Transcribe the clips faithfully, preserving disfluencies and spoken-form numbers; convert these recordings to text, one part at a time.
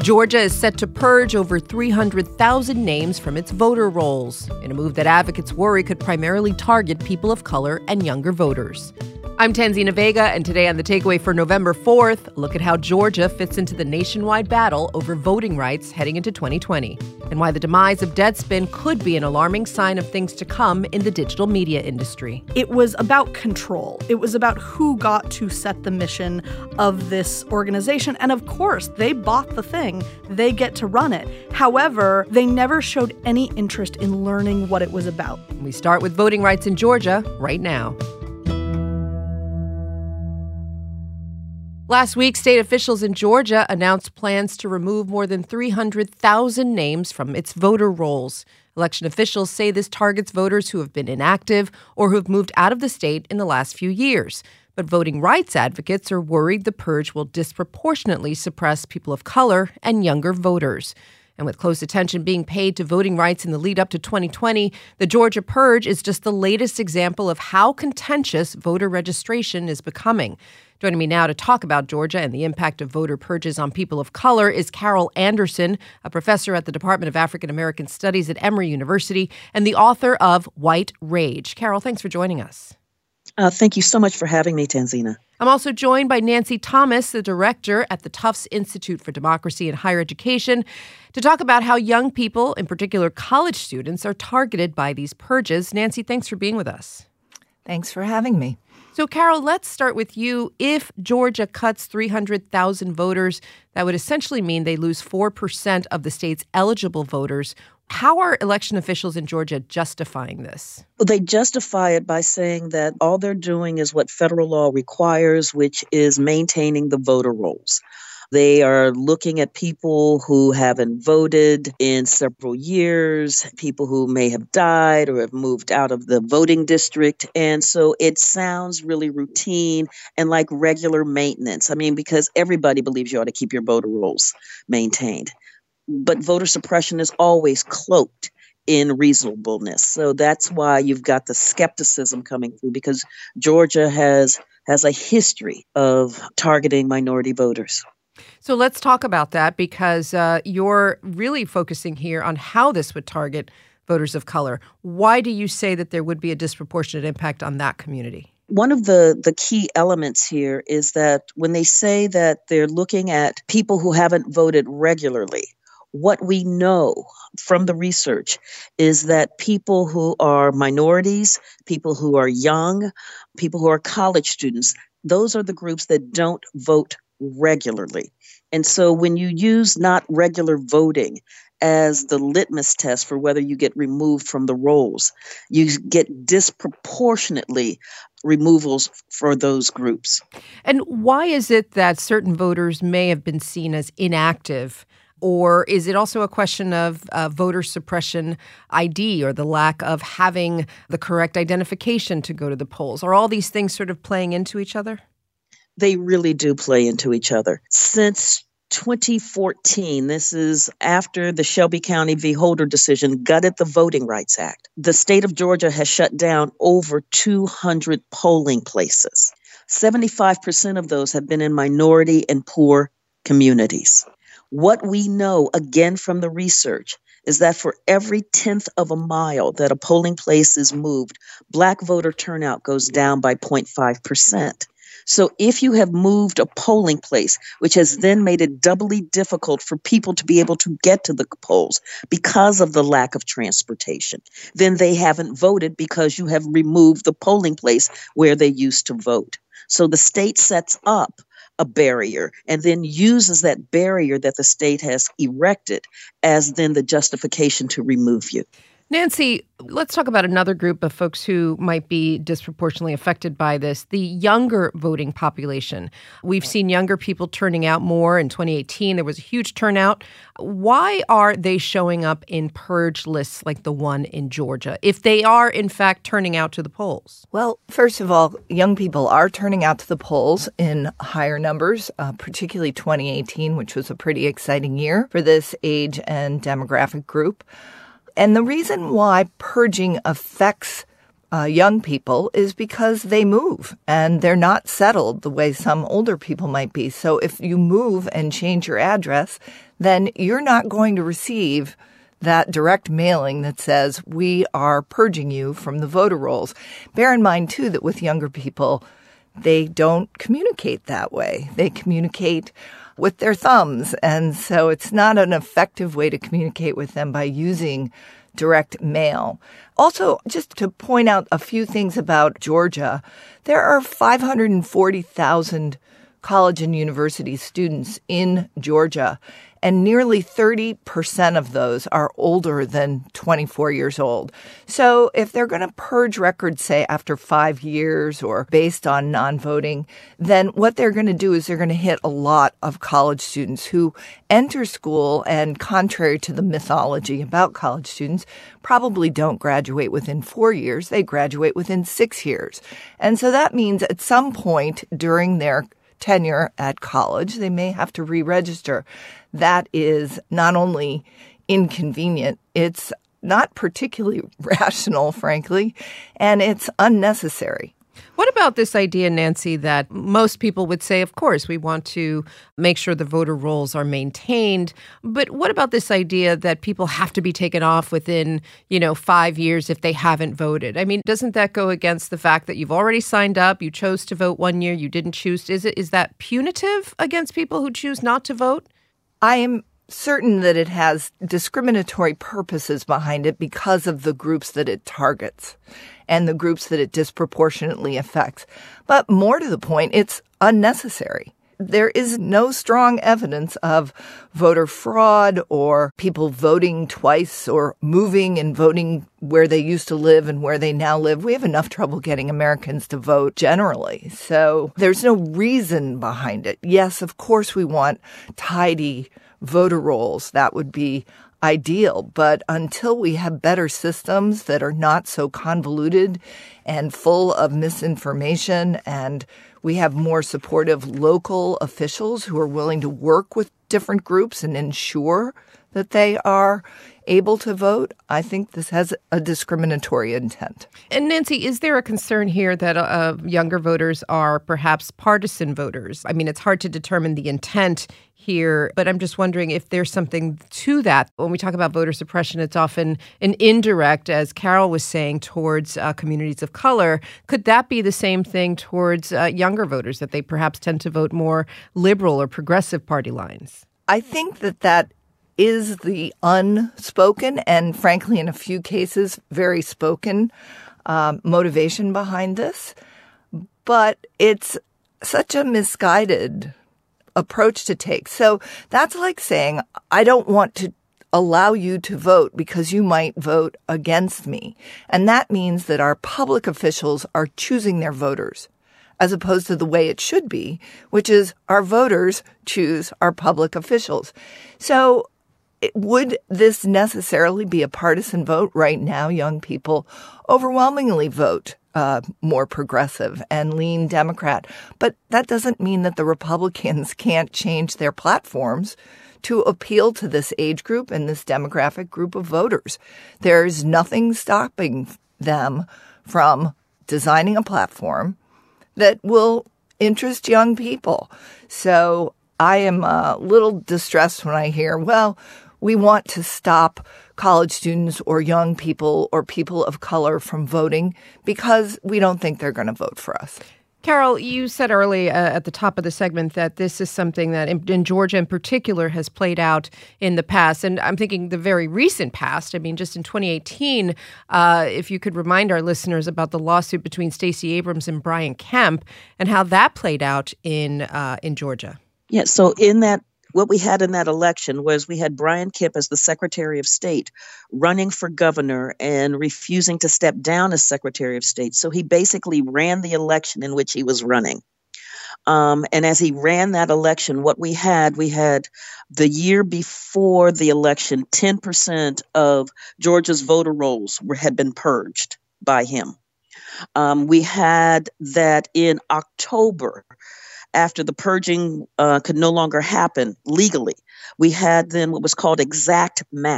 Georgia is set to purge over three hundred thousand names from its voter rolls, in a move that advocates worry could primarily target people of color and younger voters. I'm Tanzina Vega, and today on The Takeaway for November fourth, look at how Georgia fits into the nationwide battle over voting rights heading into twenty twenty, and why the demise of Deadspin could be an alarming sign of things to come in the digital media industry. It was about control. It was about who got to set the mission of this organization. And of course, they bought the thing. They get to run it. However, they never showed any interest in learning what it was about. We start with voting rights in Georgia right now. Last week, state officials in Georgia announced plans to remove more than three hundred thousand names from its voter rolls. Election officials say this targets voters who have been inactive or who have moved out of the state in the last few years. But voting rights advocates are worried the purge will disproportionately suppress people of color and younger voters. And with close attention being paid to voting rights in the lead up to twenty twenty, the Georgia purge is just the latest example of how contentious voter registration is becoming. Joining me now to talk about Georgia and the impact of voter purges on people of color is Carol Anderson, a professor at the Department of African American Studies at Emory University and the author of White Rage. Carol, thanks for joining us. Uh, thank you so much for having me, Tanzina. I'm also joined by Nancy Thomas, the director at the Tufts Institute for Democracy and Higher Education, to talk about how young people, in particular college students, are targeted by these purges. Nancy, thanks for being with us. Thanks for having me. So, Carol, let's start with you. If Georgia cuts three hundred thousand voters, that would essentially mean they lose four percent of the state's eligible voters. How are election officials in Georgia justifying this? Well, they justify it by saying that all they're doing is what federal law requires, which is maintaining the voter rolls. They are looking at people who haven't voted in several years, people who may have died or have moved out of the voting district. And so it sounds really routine and like regular maintenance. I mean, because everybody believes you ought to keep your voter rolls maintained. But voter suppression is always cloaked in reasonableness. So that's why you've got the skepticism coming through, because Georgia has has a history of targeting minority voters. So let's talk about that, because uh, you're really focusing here on how this would target voters of color. Why do you say that there would be a disproportionate impact on that community? One of the, the key elements here is that when they say that they're looking at people who haven't voted regularly, what we know from the research is that people who are minorities, people who are young, people who are college students, those are the groups that don't vote regularly. And so when you use not regular voting as the litmus test for whether you get removed from the rolls, you get disproportionately removals for those groups. And why is it that certain voters may have been seen as inactive? Or is it also a question of uh, voter suppression I D or the lack of having the correct identification to go to the polls? Are all these things sort of playing into each other? They really do play into each other. Since twenty fourteen, this is after the Shelby County v. Holder decision gutted the Voting Rights Act, the state of Georgia has shut down over two hundred polling places. seventy-five percent of those have been in minority and poor communities. What we know, again from the research, is that for every tenth of a mile that a polling place is moved, Black voter turnout goes down by zero point five percent. So if you have moved a polling place, which has then made it doubly difficult for people to be able to get to the polls because of the lack of transportation, then they haven't voted because you have removed the polling place where they used to vote. So the state sets up a barrier and then uses that barrier that the state has erected as then the justification to remove you. Nancy, let's talk about another group of folks who might be disproportionately affected by this, the younger voting population. We've seen younger people turning out more. In twenty eighteen, there was a huge turnout. Why are they showing up in purge lists like the one in Georgia, if they are, in fact, turning out to the polls? Well, first of all, young people are turning out to the polls in higher numbers, uh, particularly twenty eighteen, which was a pretty exciting year for this age and demographic group. And the reason why purging affects uh, young people is because they move and they're not settled the way some older people might be. So if you move and change your address, then you're not going to receive that direct mailing that says we are purging you from the voter rolls. Bear in mind, too, that with younger people, they don't communicate that way. They communicate with their thumbs. And so it's not an effective way to communicate with them by using direct mail. Also, just to point out a few things about Georgia, there are five hundred forty thousand college and university students in Georgia, and nearly thirty percent of those are older than twenty-four years old. So if they're going to purge records, say, after five years or based on non-voting, then what they're going to do is they're going to hit a lot of college students who enter school and, contrary to the mythology about college students, probably don't graduate within four years. They graduate within six years. And so that means at some point during their tenure at college, they may have to re-register. That is not only inconvenient, it's not particularly rational, frankly, and it's unnecessary. What about this idea, Nancy, that most people would say, of course, we want to make sure the voter rolls are maintained. But what about this idea that people have to be taken off within, you know, five years if they haven't voted? I mean, doesn't that go against the fact that you've already signed up, you chose to vote one year, you didn't choose? Is it is that punitive against people who choose not to vote? I am certain that it has discriminatory purposes behind it because of the groups that it targets and the groups that it disproportionately affects. But more to the point, it's unnecessary. There is no strong evidence of voter fraud or people voting twice or moving and voting where they used to live and where they now live. We have enough trouble getting Americans to vote generally. So there's no reason behind it. Yes, of course we want tidy voter rolls. That would be ideal. But until we have better systems that are not so convoluted and full of misinformation, and we have more supportive local officials who are willing to work with different groups and ensure that they are able to vote, I think this has a discriminatory intent. And Nancy, is there a concern here that uh, younger voters are perhaps partisan voters? I mean, it's hard to determine the intent here, but I'm just wondering if there's something to that. When we talk about voter suppression, it's often an indirect, as Carol was saying, towards uh, communities of color. Could that be the same thing towards uh, younger voters, that they perhaps tend to vote more liberal or progressive party lines? I think that that is the unspoken and, frankly, in a few cases, very spoken um, motivation behind this. But it's such a misguided approach to take. So that's like saying, I don't want to allow you to vote because you might vote against me. And that means that our public officials are choosing their voters, as opposed to the way it should be, which is our voters choose our public officials. So would this necessarily be a partisan vote? Right now, young people overwhelmingly vote uh, more progressive and lean Democrat. But that doesn't mean that the Republicans can't change their platforms to appeal to this age group and this demographic group of voters. There's nothing stopping them from designing a platform that will interest young people. So I am a little distressed when I hear, well, we want to stop college students or young people or people of color from voting because we don't think they're going to vote for us. Carol, you said early uh, at the top of the segment that this is something that in, in Georgia in particular has played out in the past. And I'm thinking the very recent past. I mean, just in twenty eighteen, uh, if you could remind our listeners about the lawsuit between Stacey Abrams and Brian Kemp and how that played out in uh, in Georgia. Yeah, so in that, what we had in that election was we had Brian Kemp as the Secretary of State running for governor and refusing to step down as Secretary of State. So he basically ran the election in which he was running. Um, and as he ran that election, what we had, we had the year before the election, ten percent of Georgia's voter rolls were, had been purged by him. Um, we had that in October, after the purging uh, could no longer happen legally, we had then what was called exact match.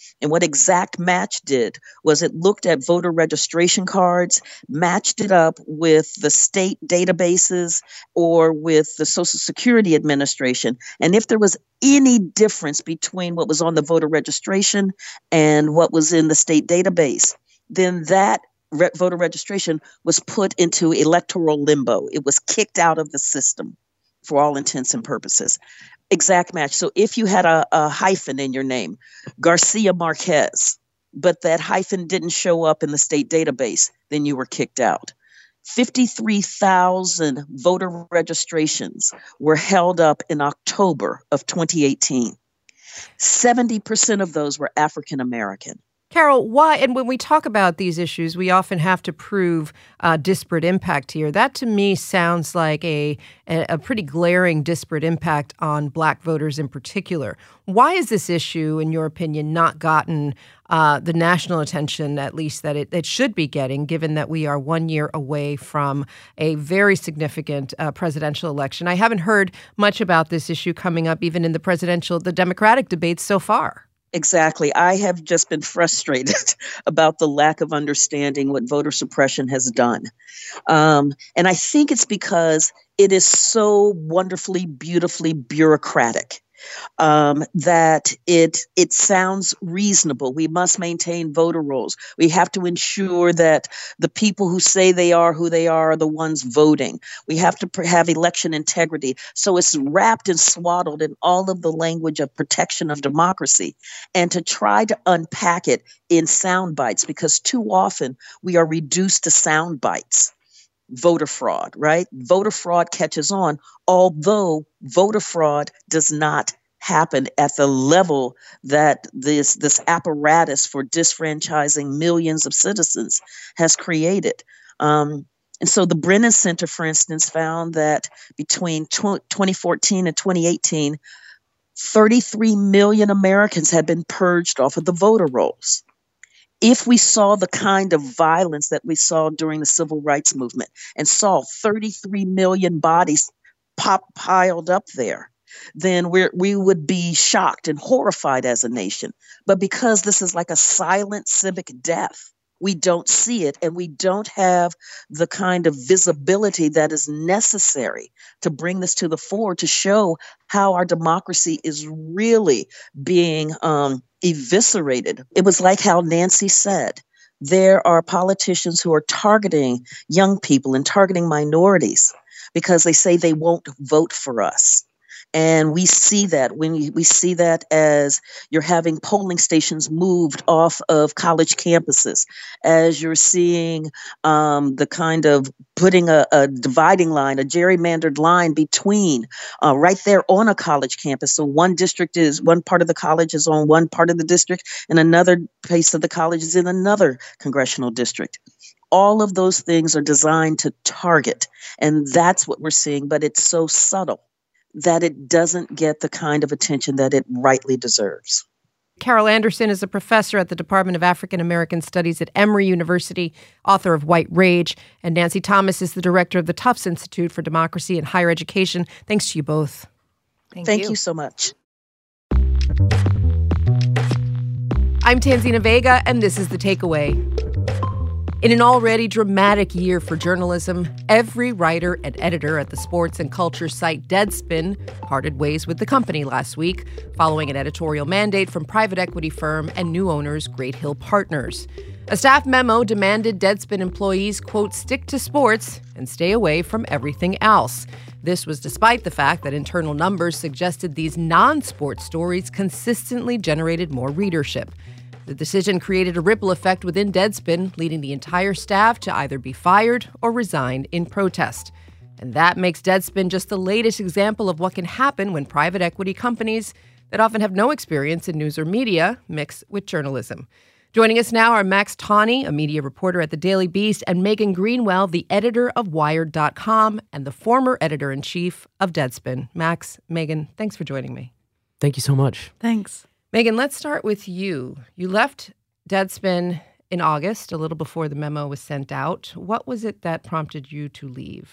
And what Exact Match did was it looked at voter registration cards, matched it up with the state databases or with the Social Security Administration. And if there was any difference between what was on the voter registration and what was in the state database, then that re- voter registration was put into electoral limbo. It was kicked out of the system for all intents and purposes. Exact Match. So if you had a, a hyphen in your name, Garcia Marquez, but that hyphen didn't show up in the state database, then you were kicked out. fifty-three thousand voter registrations were held up in October of twenty eighteen. seventy percent of those were African American. Carol, why? And when we talk about these issues, we often have to prove uh, disparate impact here. That to me sounds like a, a a pretty glaring disparate impact on Black voters in particular. Why is this issue, in your opinion, not gotten uh, the national attention, at least that it, it should be getting, given that we are one year away from a very significant uh, presidential election? I haven't heard much about this issue coming up even in the presidential, the Democratic debates so far. Exactly. I have just been frustrated about the lack of understanding what voter suppression has done. Um, and I think it's because it is so wonderfully, beautifully bureaucratic. Um, that it it sounds reasonable. We must maintain voter rolls. We have to ensure that the people who say they are who they are are the ones voting. We have to pr- have election integrity. So it's wrapped and swaddled in all of the language of protection of democracy, and to try to unpack it in sound bites, because too often we are reduced to sound bites. Voter fraud, right? Voter fraud catches on, although voter fraud does not happen at the level that this, this apparatus for disfranchising millions of citizens has created. Um, and so the Brennan Center, for instance, found that between twenty fourteen and twenty eighteen, thirty-three million Americans had been purged off of the voter rolls. If we saw the kind of violence that we saw during the civil rights movement and saw thirty-three million bodies pop piled up there, then we we would be shocked and horrified as a nation. But because this is like a silent civic death, we don't see it, and we don't have the kind of visibility that is necessary to bring this to the fore, to show how our democracy is really being um, eviscerated. It was like how Nancy said, there are politicians who are targeting young people and targeting minorities because they say they won't vote for us. And we see that when we, we see that as you're having polling stations moved off of college campuses, as you're seeing um, the kind of putting a, a dividing line, a gerrymandered line between uh, right there on a college campus. So one district is, one part of the college is on one part of the district, and another piece of the college is in another congressional district. All of those things are designed to target, and that's what we're seeing, but it's so subtle that it doesn't get the kind of attention that it rightly deserves. Carol Anderson is a professor at the Department of African American Studies at Emory University, author of White Rage, and Nancy Thomas is the director of the Tufts Institute for Democracy and Higher Education. Thanks to you both. Thank, Thank you. you so much. I'm Tanzina Vega, and this is The Takeaway. In an already dramatic year for journalism, every writer and editor at the sports and culture site Deadspin parted ways with the company last week, following an editorial mandate from private equity firm and new owners Great Hill Partners. A staff memo demanded Deadspin employees, quote, stick to sports and stay away from everything else. This was despite the fact that internal numbers suggested these non-sports stories consistently generated more readership. The decision created a ripple effect within Deadspin, leading the entire staff to either be fired or resign in protest. And that makes Deadspin just the latest example of what can happen when private equity companies that often have no experience in news or media mix with journalism. Joining us now are Max Tawney, a media reporter at The Daily Beast, and Megan Greenwell, the editor of Wired dot com and the former editor-in-chief of Deadspin. Max, Megan, thanks for joining me. Thank you so much. Thanks. Megan, let's start with you. You left Deadspin in August, a little before the memo was sent out. What was it that prompted you to leave?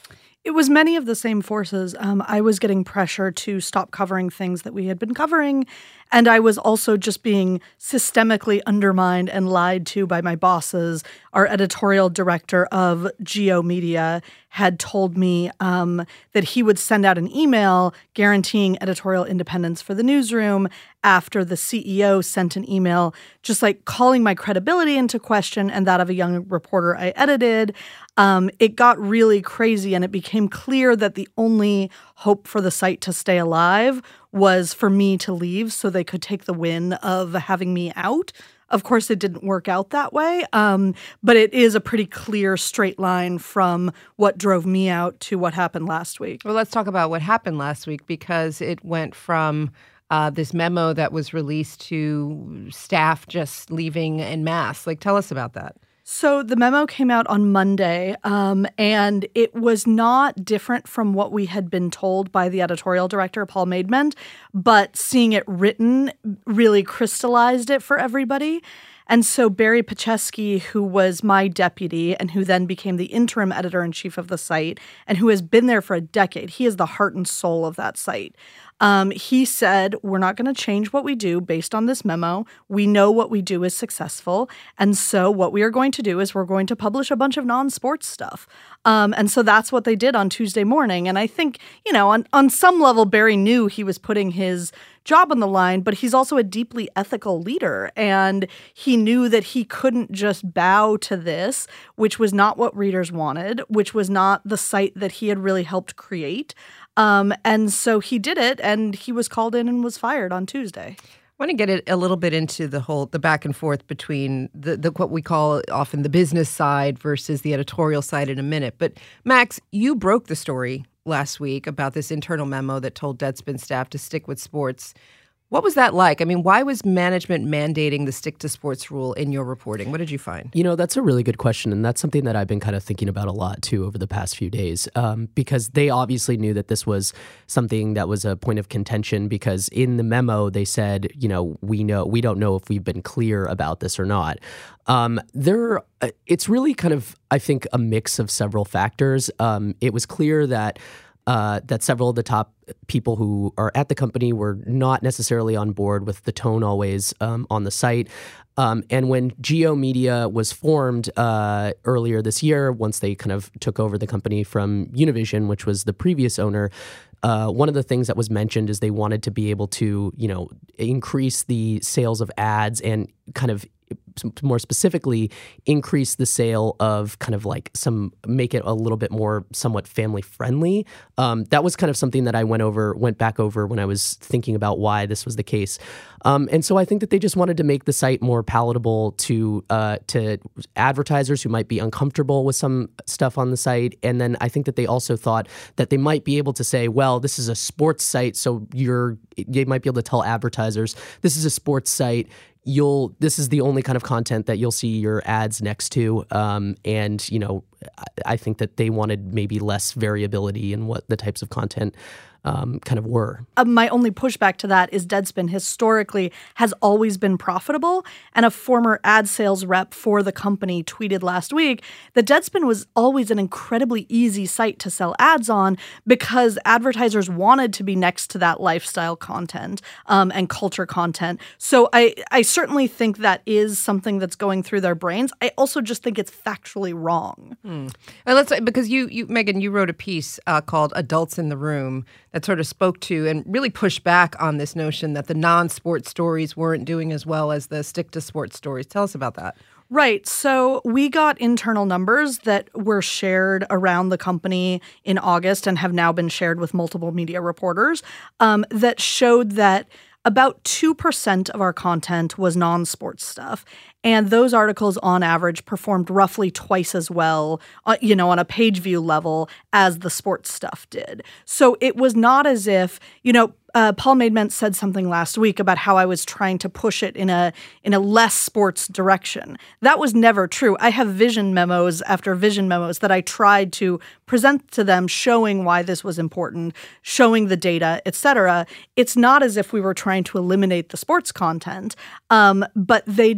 It was many of the same forces. Um, I was getting pressure to stop covering things that we had been covering, and I was also just being systemically undermined and lied to by my bosses. Our editorial director of Geo Media had told me um, that he would send out an email guaranteeing editorial independence for the newsroom after the C E O sent an email just like calling my credibility into question and that of a young reporter I edited. Um, it got really crazy, and it became clear that the only hope for the site to stay alive was for me to leave so they could take the win of having me out. Of course, it didn't work out that way, um, but it is a pretty clear straight line from what drove me out to what happened last week. Well, let's talk about what happened last week, because it went from uh, this memo that was released to staff just leaving en masse. Like, tell us about that. So the memo came out on Monday, um, and it was not different from what we had been told by the editorial director, Paul Maidment, but seeing it written really crystallized it for everybody. And so Barry Paczewski, who was my deputy and who then became the interim editor-in-chief of the site and who has been there for a decade, he is the heart and soul of that site. Um, he said, we're not going to change what we do based on this memo. We know what we do is successful. And so what we are going to do is we're going to publish a bunch of non-sports stuff. Um, and so that's what they did on Tuesday morning. And I think, you know, on, on some level, Barry knew he was putting his job on the line, but he's also a deeply ethical leader. And he knew that he couldn't just bow to this, which was not what readers wanted, which was not the site that he had really helped create. Um, and so he did it, and he was called in and was fired on Tuesday. I want to get it a little bit into the whole the back and forth between the, the what we call often the business side versus the editorial side in a minute. But Max, you broke the story last week about this internal memo that told Deadspin staff to stick with sports. What was that like? I mean, why was management mandating the stick to sports rule in your reporting? What did you find? You know, that's a really good question. And that's something that I've been kind of thinking about a lot, too, over the past few days, um, because they obviously knew that this was something that was a point of contention, because in the memo, they said, you know, we know we don't know if we've been clear about this or not. Um, there, it's really kind of, I think, a mix of several factors. Um, it was clear that Uh, that several of the top people who are at the company were not necessarily on board with the tone always um, on the site. Um, and when Geo Media was formed uh, earlier this year, once they kind of took over the company from Univision, which was the previous owner, uh, one of the things that was mentioned is they wanted to be able to, you know, increase the sales of ads and kind of more specifically, increase the sale of kind of like some, make it a little bit more somewhat family friendly. Um, that was kind of something that I went over, went back over when I was thinking about why this was the case. Um, and so I think that they just wanted to make the site more palatable to uh, to advertisers who might be uncomfortable with some stuff on the site. And then I think that they also thought that they might be able to say, well, this is a sports site, so you're, they might be able to tell advertisers, this is a sports site. You'll, this is the only kind of content that you'll see your ads next to. Um, and, you know, I, I think that they wanted maybe less variability in what the types of content um, kind of were. Uh, my only pushback to that is Deadspin historically has always been profitable. And a former ad sales rep for the company tweeted last week that Deadspin was always an incredibly easy site to sell ads on because advertisers wanted to be next to that lifestyle content um, and culture content. So I, I certainly think that is something that's going through their brains. I also just think it's factually wrong. Hmm. And let's because you, you, Megan, you wrote a piece uh, called "Adults in the Room" that sort of spoke to and really pushed back on this notion that the non-sports stories weren't doing as well as the stick-to-sports stories. Tell us about that. Right. So we got internal numbers that were shared around the company in August and have now been shared with multiple media reporters um, that showed that about two percent of our content was non-sports stuff. And those articles, on average, performed roughly twice as well, uh, you know, on a page view level as the sports stuff did. So it was not as if, you know, uh, Paul Maidment said something last week about how I was trying to push it in a in a less sports direction. That was never true. I have vision memos after vision memos that I tried to present to them, showing why this was important, showing the data, et cetera. It's not as if we were trying to eliminate the sports content, um, but they just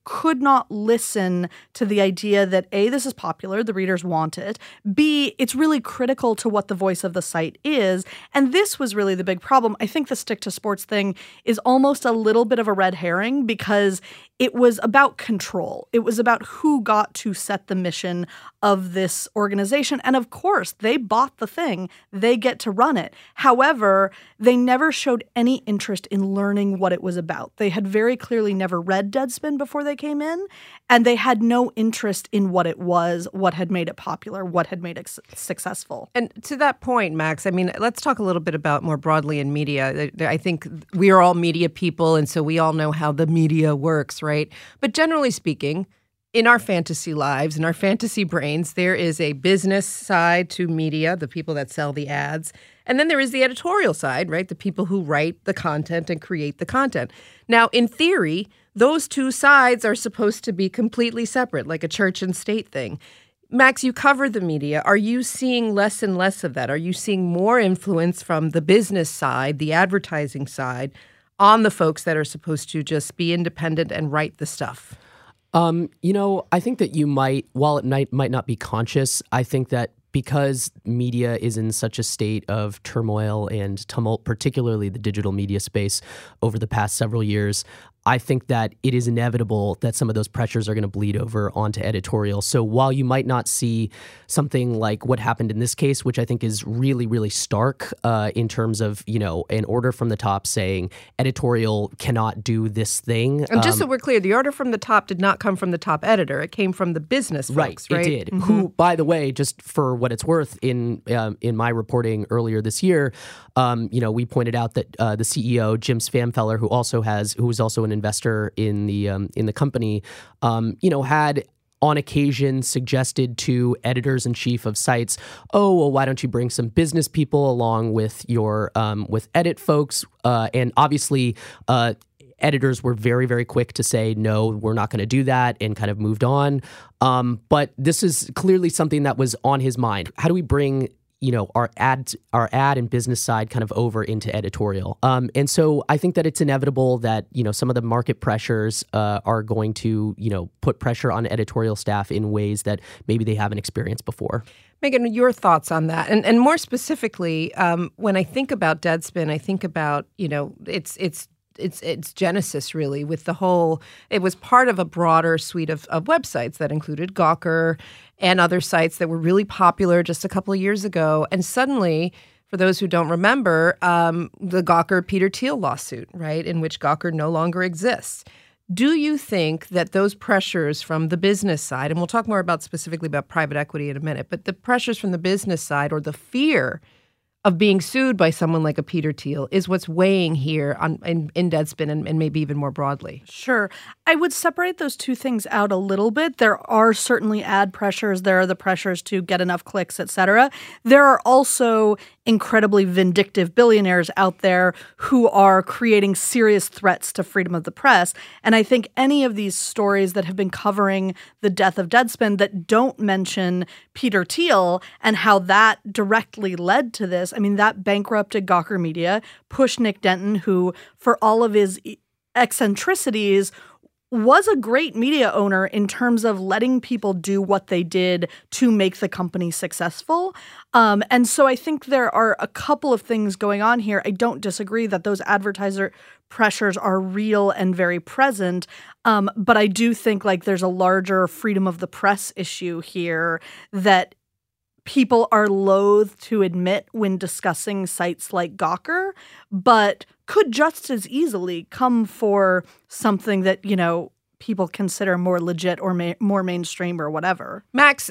could not listen to the idea that A, this is popular, the readers want it, B, it's really critical to what the voice of the site is, and this was really the big problem. I think the stick to sports thing is almost a little bit of a red herring because it was about control. It was about who got to set the mission of this organization. And of course, they bought the thing. They get to run it. However, they never showed any interest in learning what it was about. They had very clearly never read Deadspin before they came in, and they had no interest in what it was, what had made it popular, what had made it su- successful. And to that point, Max, I mean, let's talk a little bit about more broadly in media. I think we are all media people, and so we all know how the media works, right? But generally speaking, in our fantasy lives, in our fantasy brains, there is a business side to media, the people that sell the ads. And then there is the editorial side, right? The people who write the content and create the content. Now, in theory, those two sides are supposed to be completely separate, like a church and state thing. Max, you cover the media. Are you seeing less and less of that? Are you seeing more influence from the business side, the advertising side, on the folks that are supposed to just be independent and write the stuff? Um, you know, I think that you might, while it might might not be conscious, I think that because media is in such a state of turmoil and tumult, particularly the digital media space over the past several years, I think that it is inevitable that some of those pressures are going to bleed over onto editorial. So while you might not see something like what happened in this case, which I think is really, really stark uh, in terms of, you know, an order from the top saying editorial cannot do this thing. And just um, so we're clear, the order from the top did not come from the top editor. It came from the business folks, right? Right, it did. Mm-hmm. Who, by the way, just for what it's worth, in um, in my reporting earlier this year, um, you know, we pointed out that uh, the C E O, Jim Spamfeller, who also has, who was also an investor in the um, in the company, um, you know, had on occasion suggested to editors-in-chief of sites, oh, well, why don't you bring some business people along with your um, with edit folks? Uh, and obviously, uh, editors were very, very quick to say, no, we're not going to do that, and kind of moved on. Um, but this is clearly something that was on his mind. How do we bring, you know, our ad, our ad and business side kind of over into editorial? Um, and so I think that it's inevitable that, you know, some of the market pressures uh, are going to, you know, put pressure on editorial staff in ways that maybe they haven't experienced before. Megan, your thoughts on that? And and more specifically, um, when I think about Deadspin, I think about, you know, it's it's It's it's genesis, really, with the whole, it was part of a broader suite of, of websites that included Gawker and other sites that were really popular just a couple of years ago. And suddenly, for those who don't remember, um, the Gawker Peter Thiel lawsuit, right, in which Gawker no longer exists. Do you think that those pressures from the business side, and we'll talk more about specifically about private equity in a minute, but the pressures from the business side or the fear of being sued by someone like a Peter Thiel is what's weighing here on in, in Deadspin and, and maybe even more broadly? Sure. I would separate those two things out a little bit. There are certainly ad pressures. There are the pressures to get enough clicks, et cetera. There are also incredibly vindictive billionaires out there who are creating serious threats to freedom of the press. And I think any of these stories that have been covering the death of Deadspin that don't mention Peter Thiel and how that directly led to this, I mean, that bankrupted Gawker Media, pushed Nick Denton, who, for all of his eccentricities, was a great media owner in terms of letting people do what they did to make the company successful. Um, and so I think there are a couple of things going on here. I don't disagree that those advertiser pressures are real and very present. Um, but I do think like there's a larger freedom of the press issue here that people are loath to admit when discussing sites like Gawker, but could just as easily come for something that, you know, people consider more legit or ma- more mainstream or whatever. Max,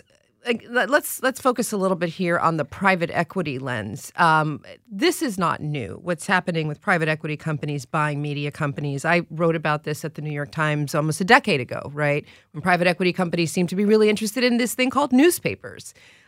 let's let's focus a little bit here on the private equity lens. Um, this is not new. What's happening with private equity companies buying media companies? I wrote about this at the New York Times almost a decade ago, right? When private equity companies seem to be really interested in this thing called newspapers.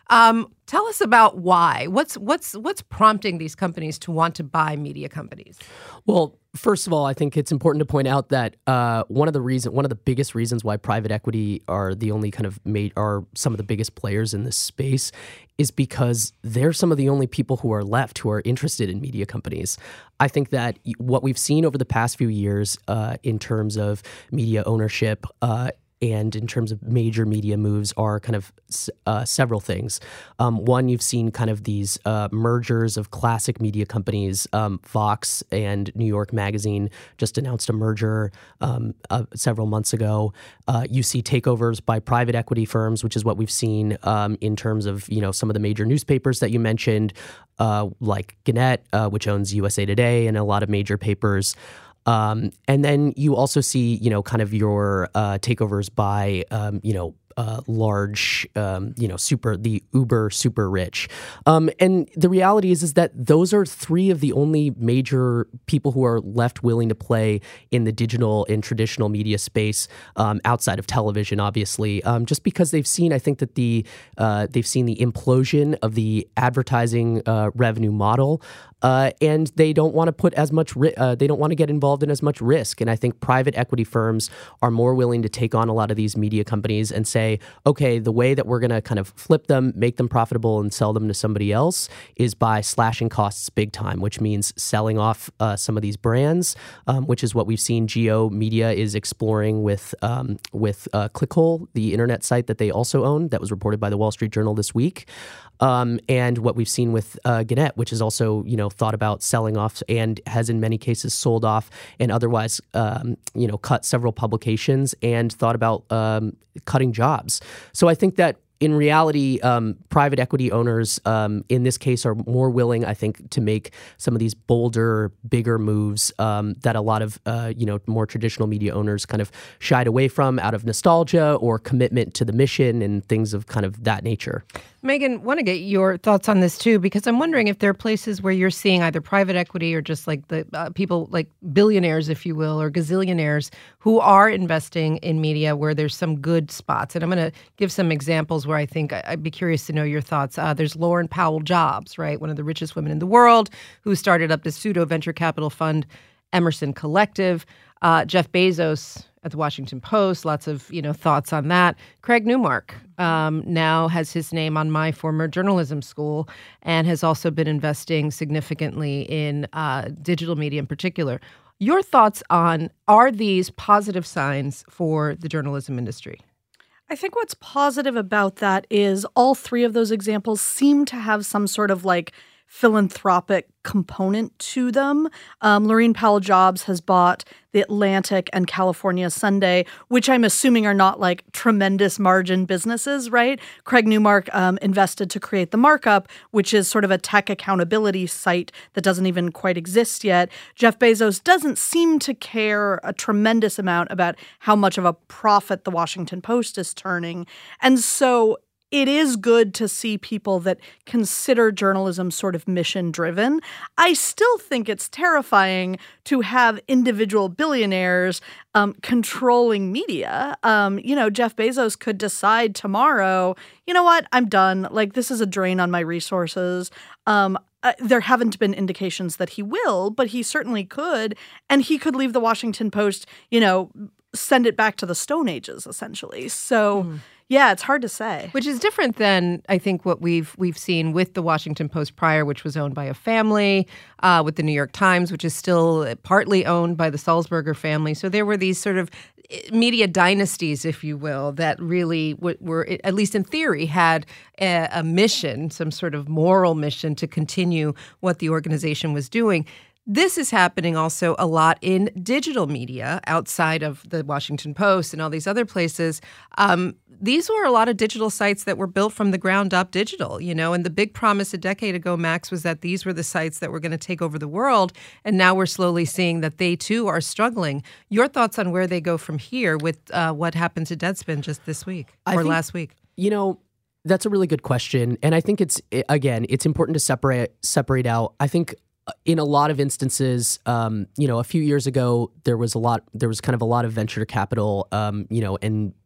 Um, tell us about why. What's what's what's prompting these companies to want to buy media companies? Well, first of all, I think it's important to point out that uh, one of the reason, one of the biggest reasons why private equity are the only kind of made are some of the biggest players in this space is because they're some of the only people who are left who are interested in media companies. I think that what we've seen over the past few years uh, in terms of media ownership uh, and in terms of major media moves are kind of uh, several things. Um, one, you've seen kind of these uh, mergers of classic media companies. Um, Fox and New York Magazine just announced a merger um, uh, several months ago. Uh, you see takeovers by private equity firms, which is what we've seen um, in terms of, you know, some of the major newspapers that you mentioned, uh, like Gannett, uh, which owns U S A Today and a lot of major papers. Um, and then you also see, you know, kind of your uh, takeovers by, um, you know, uh, large, um, you know, super, the uber super rich. Um, and the reality is, is that those are three of the only major people who are left willing to play in the digital and traditional media space um, outside of television, obviously, um, just because they've seen, I think that the, uh, they've seen the implosion of the advertising uh, revenue model. Uh, and they don't want to put as much, ri- uh, they don't want to get involved in as much risk. And I think private equity firms are more willing to take on a lot of these media companies and say, okay, the way that we're going to kind of flip them, make them profitable and sell them to somebody else is by slashing costs big time, which means selling off uh, some of these brands, um, which is what we've seen Geo Media is exploring with, um, with uh, Clickhole, the internet site that they also own that was reported by the Wall Street Journal this week. Um, and what we've seen with uh, Gannett, which is also, you know, thought about selling off and has in many cases sold off and otherwise, um, you know, cut several publications and thought about um, cutting jobs. So I think that in reality, um, private equity owners um, in this case are more willing, I think, to make some of these bolder, bigger moves um, that a lot of, uh, you know, more traditional media owners kind of shied away from out of nostalgia or commitment to the mission and things of kind of that nature. Megan, want to get your thoughts on this too, because I'm wondering if there are places where you're seeing either private equity or just like the uh, people like billionaires, if you will, or gazillionaires who are investing in media where there's some good spots. And I'm going to give some examples where I think I'd be curious to know your thoughts. Uh, there's Lauren Powell Jobs, right? One of the richest women in the world who started up the pseudo venture capital fund, Emerson Collective. Uh, Jeff Bezos at the Washington Post, lots of, you know, thoughts on that. Craig Newmark um, now has his name on my former journalism school and has also been investing significantly in uh, digital media in particular. Your thoughts on, are these positive signs for the journalism industry? I think what's positive about that is all three of those examples seem to have some sort of like philanthropic component to them. Um, Laurene Powell Jobs has bought The Atlantic and California Sunday, which I'm assuming are not like tremendous margin businesses, right? Craig Newmark um, invested to create The Markup, which is sort of a tech accountability site that doesn't even quite exist yet. Jeff Bezos doesn't seem to care a tremendous amount about how much of a profit the Washington Post is turning. And so it is good to see people that consider journalism sort of mission-driven. I still think it's terrifying to have individual billionaires um, controlling media. Um, you know, Jeff Bezos could decide tomorrow, you know what, I'm done. Like, this is a drain on my resources. Um, uh, there haven't been indications that he will, but he certainly could. And he could leave the Washington Post, you know, send it back to the Stone Ages, essentially. So... Mm. Yeah, it's hard to say. Which is different than, I think, what we've we've seen with the Washington Post prior, which was owned by a family, uh, with the New York Times, which is still partly owned by the Sulzberger family. So there were these sort of media dynasties, if you will, that really w- were, at least in theory, had a, a mission, some sort of moral mission to continue what the organization was doing. This is happening also a lot in digital media outside of the Washington Post and all these other places. Um, these were a lot of digital sites that were built from the ground up digital, you know, and the big promise a decade ago, Max, was that these were the sites that were going to take over the world. And now we're slowly seeing that they, too, are struggling. Your thoughts on where they go from here with uh, what happened to Deadspin just this week I or think, last week? You know, that's a really good question. And I think it's, again, it's important to separate separate out. I think in a lot of instances, um, you know, a few years ago, there was a lot, there was kind of a lot of venture capital, um, you know, and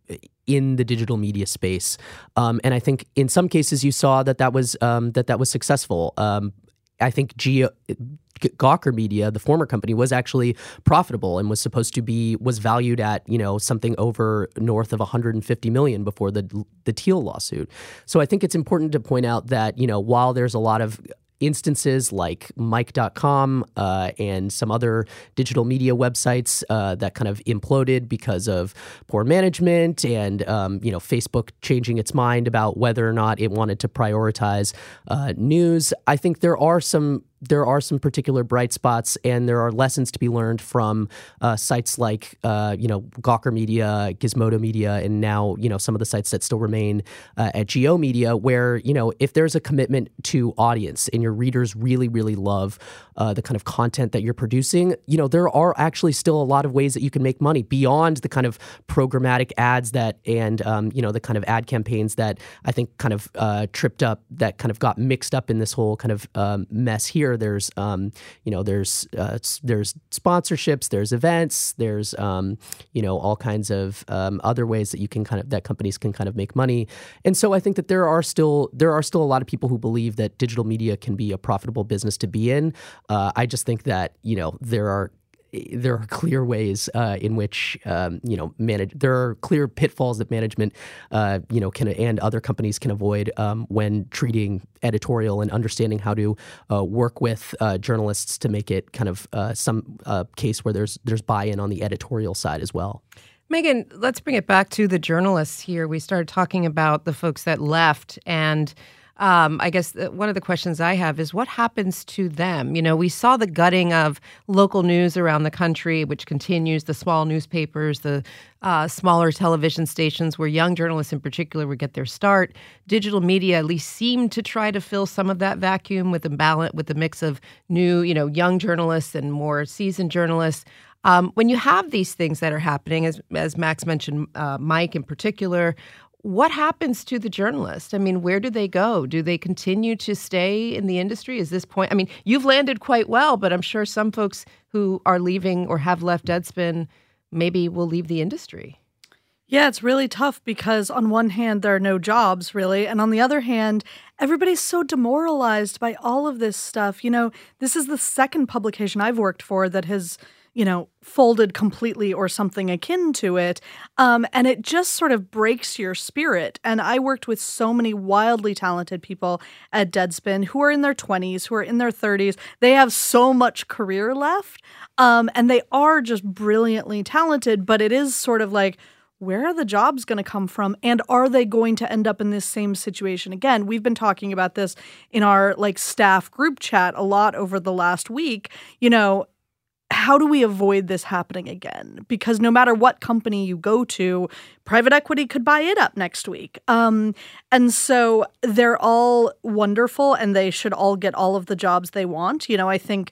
in the digital media space. Um, and I think in some cases you saw that that was um, that that was successful. Um, I think Geo, Gawker Media, the former company, was actually profitable and was supposed to be was valued at you know something over north of one hundred fifty million before the the Teal lawsuit. So I think it's important to point out that you know while there's a lot of instances like Mike dot com uh, and some other digital media websites uh, that kind of imploded because of poor management and um, you know Facebook changing its mind about whether or not it wanted to prioritize uh, news. I think there are some there are some particular bright spots, and there are lessons to be learned from uh, sites like uh, you know Gawker Media, Gizmodo Media, and now you know some of the sites that still remain uh, at Geo Media, where you know if there's a commitment to audience and your readers really really love uh, the kind of content that you're producing, you know there are actually still a lot of ways that you can make money beyond the kind of programmatic ads that and um, you know the kind of ad campaigns that I think kind of uh, tripped up, that kind of got mixed up in this whole kind of um, mess here. There's, um, you know, there's uh, there's sponsorships, there's events, there's, um, you know, all kinds of um, other ways that you can kind of that companies can kind of make money. And so I think that there are still there are still a lot of people who believe that digital media can be a profitable business to be in. Uh, I just think that you know there are. There are clear ways uh, in which um, you know manage. There are clear pitfalls that management, uh, you know, can and other companies can avoid um, when treating editorial and understanding how to uh, work with uh, journalists to make it kind of uh, some uh, case where there's there's buy-in on the editorial side as well. Megan, let's bring it back to the journalists here. We started talking about the folks that left, and Um, I guess one of the questions I have is what happens to them? You know, we saw the gutting of local news around the country, which continues, the small newspapers, the uh, smaller television stations where young journalists in particular would get their start. Digital media at least seemed to try to fill some of that vacuum with a balance, with a mix of new, you know, young journalists and more seasoned journalists. Um, when you have these things that are happening, as, as Max mentioned, uh, Mike in particular, what happens to the journalist? I mean, where do they go? Do they continue to stay in the industry? Is this point? I mean, you've landed quite well, but I'm sure some folks who are leaving or have left Deadspin maybe will leave the industry. Yeah, it's really tough because on one hand, there are no jobs really. And on the other hand, everybody's so demoralized by all of this stuff. You know, this is the second publication I've worked for that has, you know, folded completely or something akin to it. Um, and it just sort of breaks your spirit. And I worked with so many wildly talented people at Deadspin who are in their twenties, who are in their thirties. They have so much career left. Um, and they are just brilliantly talented. But it is sort of like, where are the jobs going to come from? And are they going to end up in this same situation again? We've been talking about this in our like staff group chat a lot over the last week. You know, how do we avoid this happening again? Because no matter what company you go to, private equity could buy it up next week. Um, and so they're all wonderful and they should all get all of the jobs they want. You know, I think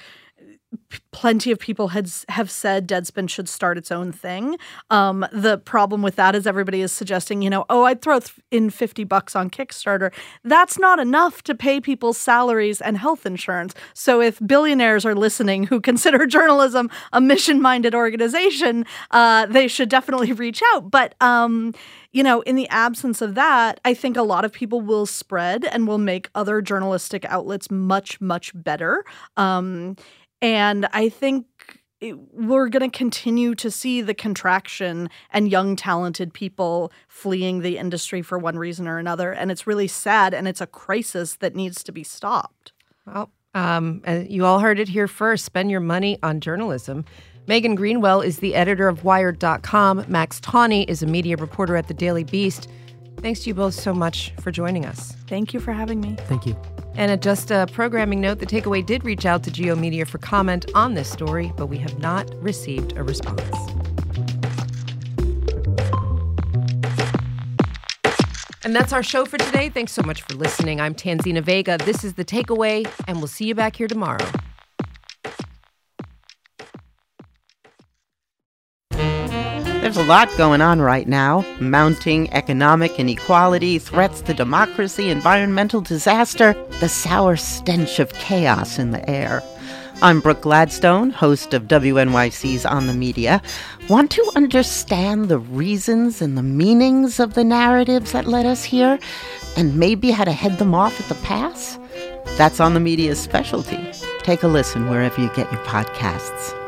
plenty of people had, have said Deadspin should start its own thing. Um, the problem with that is everybody is suggesting, you know, oh, I'd throw th- in fifty bucks on Kickstarter. That's not enough to pay people's salaries and health insurance. So if billionaires are listening who consider journalism a mission-minded organization, uh, they should definitely reach out. But, um, you know, in the absence of that, I think a lot of people will spread and will make other journalistic outlets much, much better. Um And I think it, we're going to continue to see the contraction and young, talented people fleeing the industry for one reason or another. And it's really sad, and it's a crisis that needs to be stopped. Well, um, you all heard it here first. Spend your money on journalism. Megan Greenwell is the editor of Wired dot com. Max Tawney is a media reporter at The Daily Beast. Thanks to you both so much for joining us. Thank you for having me. Thank you. And a, just a programming note, The Takeaway did reach out to Geo Media for comment on this story, but we have not received a response. And that's our show for today. Thanks so much for listening. I'm Tanzina Vega. This is The Takeaway, and we'll see you back here tomorrow. There's a lot going on right now. Mounting economic inequality, threats to democracy, environmental disaster, the sour stench of chaos in the air. I'm Brooke Gladstone, host of W N Y C's On the Media. Want to understand the reasons and the meanings of the narratives that led us here, and maybe how to head them off at the pass? That's On the Media's specialty. Take a listen wherever you get your podcasts.